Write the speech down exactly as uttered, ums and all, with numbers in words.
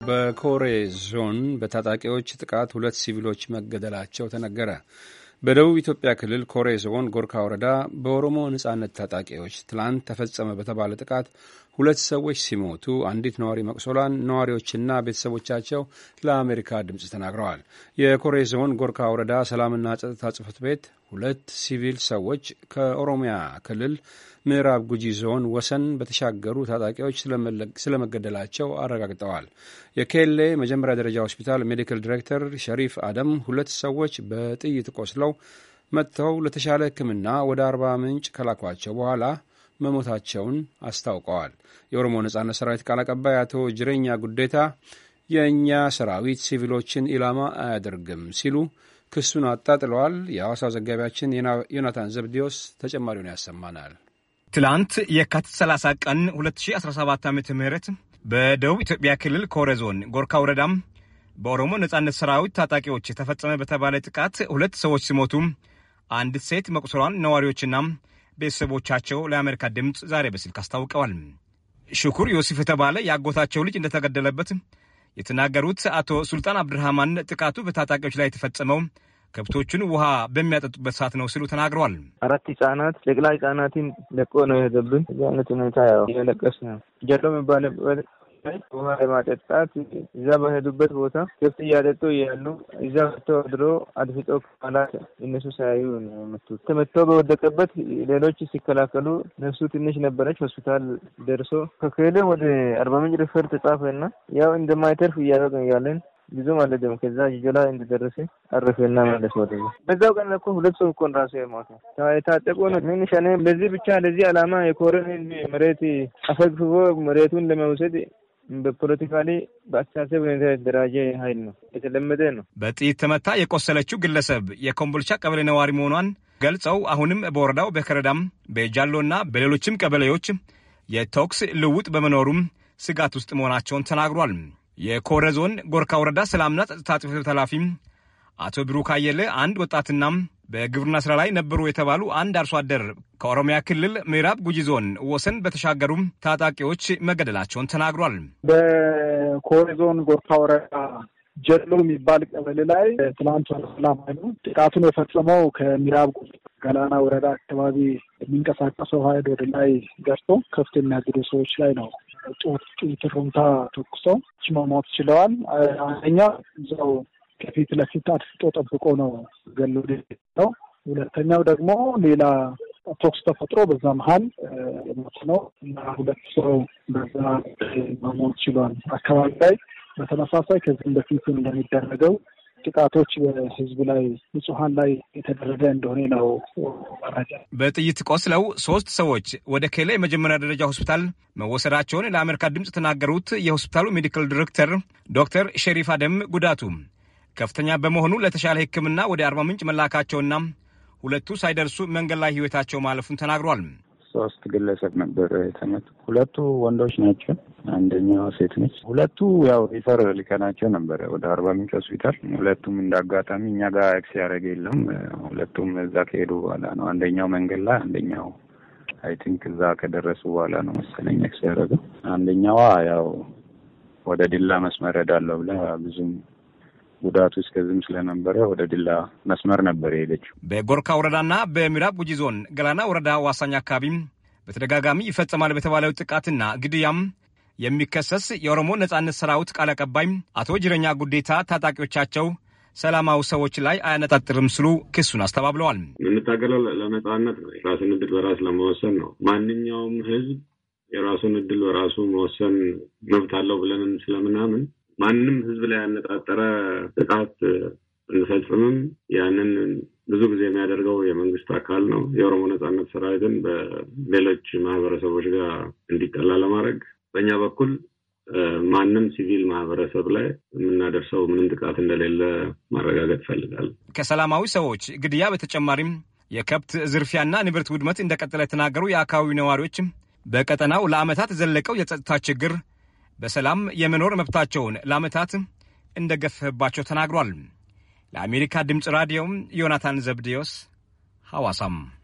በኮሬ ዞን በታጣቂዎች ጥቃት ሁለት ሲቪሎች መገደላቸው ተነገረ። በደቡብ ኢትዮጵያ ክልል ኮሬ ዞን ጎርካ ወረዳ በኦሮሞ ነጻነት ታጣቂዎች ትላንት ተፈጸመ በተባለ ጥቃት ሁለት ሰዎች ሲሞቱ አንዲት ነዋሪ መቁሰሏን ነዋሪዎችና ቤተሰቦቻቸው ለአሜሪካ ድምፅ ተናግረዋል። የኮሬ ዞን ጎርካ ወረዳ ሰላምና ጸጥታ ጽሕፈት ቤት ሁለት ሲቪል ሰዎች ከኦሮሚያ ክልል ምዕራብ ጉጂ ዞን ወሰን በተሻገሩ ታጣቂዎች ስለመገደላቸው አረጋግጠዋል። የኬሌ መጀመሪያ ደረጃ ሆስፒታል ሜዲካል ዲሬክተር ሸሪፍ አደም ሁለት ሰዎች በጥይት ቆስለው መጥተው ለተሻለ ሕክምና ወደ አርባ ምንጭ ከላኳቸው በኋላ መሞታቸውን አስታውቀዋል። የኦሮሞ ነጻነት ሰራዊት ቃል አቀባይ አቶ ጅሬኛ ጉዴታ የእኛ ሰራዊት ሲቪሎችን ኢላማ አያደርግም ሲሉ ክሱን አጣጥለዋል። የሐዋሳው ዘጋቢያችን ዮናታን ዘብዲዮስ ተጨማሪውን ያሰማናል። ትላንት የካቲት ሰላሳ ቀን ሁለት ሺህ አስራ ሰባት ዓ.ም በደቡብ ኢትዮጵያ ክልል ኮሬ ዞን ጎርካ ወረዳም በኦሮሞ ነጻነት ሰራዊት ታጣቂዎች ተፈጸመ በተባለ ጥቃት ሁለት ሰዎች ሲሞቱ አንዲት ሴት መቁሰሏን ነዋሪዎችና ቤተሰቦቻቸው ለአሜሪካ ድምፅ ዛሬ በስልክ አስታውቀዋል። ሽኩር ዮሴፍ የተባለ ያጎታቸው ልጅ እንደተገደለበት የተናገሩት አቶ ሱልጣን አብዱራህማን ጥቃቱ በታጣቂዎች ላይ የተፈጸመው ከብቶቹን ውሃ በሚያጠጡበት ሰዓት ነው ሲሉ ተናግረዋል። አራት ህጻናት ጨቅላ ህጻናትን ለቆ ነው የሄደብን። ያነት ሁኔታ ያው እየለቀስ ነው ጀሎ የሚባልበት ውሃ ለማጠጣት እዛ በሄዱበት ቦታ ከብት እያጠጡ ያሉ እዛ ተወድሮ አድፍጦ ማለት እነሱ ሳያዩ ነው መጡት። ተመቶ በወደቀበት ሌሎች ሲከላከሉ ነፍሱ ትንሽ ነበረች። ሆስፒታል ደርሶ ከከለ ወደ አርባ ምንጭ ሪፈር ተጻፈና ያው እንደማይተርፍ እያደረገ ያለን ብዙ ማለት ነው። ከዛ ጅጆላ እንደደረሰ አረፈና ማለት ወደ በዛው ቀን እኮ ሁለት ሰው እኮ ራሱ የሞተ ታጠቆ ነው። ምን ሸኔ ለዚህ ብቻ ለዚህ አላማ የኮረን መሬት አፈግፍጎ መሬቱን ለመውሰድ በፖለቲካሊ በአስተሳሰብ የተደራጀ ኃይል ነው። የተለመደ ነው። በጥይት ተመታ የቆሰለችው ግለሰብ የኮምቦልቻ ቀበሌ ነዋሪ መሆኗን ገልጸው አሁንም በወረዳው በከረዳም በጃሎና በሌሎችም ቀበሌዎች የተኩስ ልውጥ በመኖሩም ስጋት ውስጥ መሆናቸውን ተናግሯል። የኮሬ ዞን ጎርካ ወረዳ ሰላምና ጸጥታ ጽሕፈት ቤት ኃላፊ አቶ ብሩክ አየለ አንድ ወጣትና በግብርና ስራ ላይ ነበሩ የተባሉ አንድ አርሶ አደር ከኦሮሚያ ክልል ምዕራብ ጉጂ ዞን ወሰን በተሻገሩ ታጣቂዎች መገደላቸውን ተናግሯል። በኮሬ ዞን ጎርካ ወረዳ ጀሎ የሚባል ቀበሌ ላይ ትናንት ሰላም ኃይሉ ጥቃቱን የፈጸመው ከምዕራብ ጉጂ ገላና ወረዳ አካባቢ የሚንቀሳቀሰው ኃይል ወደ ላይ ገርቶ ከፍት የሚያግዱ ሰዎች ላይ ነው ጦር ጥይት ሩምታ ተኩሰው መሞት ችለዋል። አንደኛው እዛው ከፊት ለፊት አድፍጦ ጠብቆ ነው ገሎ ነው። ሁለተኛው ደግሞ ሌላ ተኩስ ተፈጥሮ በዛ መሀል ሞት ነው እና ሁለት ሰው በዛ መሞት ችሏል። አካባቢ ላይ በተመሳሳይ ከዚህ በፊት እንደሚደረገው ጥቃቶች በህዝብ ላይ ንጹሃን ላይ የተደረገ እንደሆነ ነው መረጃ። በጥይት ቆስለው ሶስት ሰዎች ወደ ኬሌ የመጀመሪያ ደረጃ ሆስፒታል መወሰዳቸውን ለአሜሪካ ድምፅ ተናገሩት። የሆስፒታሉ ሜዲካል ዲሬክተር ዶክተር ሸሪፍ አደም ጉዳቱ ከፍተኛ በመሆኑ ለተሻለ ሕክምና ወደ አርባ ምንጭ መላካቸውና ሁለቱ ሳይደርሱ መንገድ ላይ ህይወታቸው ማለፉን ተናግሯል። ሶስት ግለሰብ ነበር የተመቱ። ሁለቱ ወንዶች ናቸው፣ አንደኛው ሴት ነች። ሁለቱ ያው ሪፈር ልከናቸው ነበር ወደ አርባ ምንጭ ሆስፒታል። ሁለቱም እንዳጋጣሚ እኛ ጋር ኤክስ ያደረገ የለም። ሁለቱም እዛ ከሄዱ በኋላ ነው። አንደኛው መንገድ ላይ፣ አንደኛው አይ ቲንክ እዛ ከደረሱ በኋላ ነው መሰለኝ ኤክስ ያደረገው። አንደኛዋ ያው ወደ ዲላ መስመር ሄዳለሁ ብላ ብዙም ጉዳቱ እስከዚህም ስለነበረ ወደ ዲላ መስመር ነበር የሄደችው። በጎርካ ወረዳና በምዕራብ ጉጂ ዞን ገላና ወረዳ ዋሳኝ አካባቢ በተደጋጋሚ ይፈጸማል በተባለው ጥቃትና ግድያም የሚከሰስ የኦሮሞ ነጻነት ሰራዊት ቃል አቀባይ አቶ ጅሬኛ ጉዴታ ታጣቂዎቻቸው ሰላማዊ ሰዎች ላይ አያነጣጥርም ሲሉ ክሱን አስተባብለዋል። የምንታገለው ለነጻነት ነው። የራስን ዕድል በራስ ለመወሰን ነው። ማንኛውም ህዝብ የራሱን ዕድል በራሱ መወሰን መብት አለው ብለን ስለምናምን ማንንም ህዝብ ላይ ያነጣጠረ ጥቃት እንፈጽምም። ያንን ብዙ ጊዜ የሚያደርገው የመንግስት አካል ነው። የኦሮሞ ነጻነት ሰራዊትን በሌሎች ማህበረሰቦች ጋር እንዲጠላ ለማድረግ በእኛ በኩል ማንም ሲቪል ማህበረሰብ ላይ የምናደርሰው ምንም ጥቃት እንደሌለ ማረጋገጥ ፈልጋለሁ። ከሰላማዊ ሰዎች ግድያ በተጨማሪም የከብት ዝርፊያና ንብረት ውድመት እንደቀጠለ የተናገሩ የአካባቢው ነዋሪዎች በቀጠናው ለዓመታት ዘለቀው የጸጥታ ችግር በሰላም የመኖር መብታቸውን ለዓመታት እንደገፈባቸው ተናግሯል። ለአሜሪካ ድምፅ ራዲዮ ዮናታን ዘብዲዮስ ሐዋሳም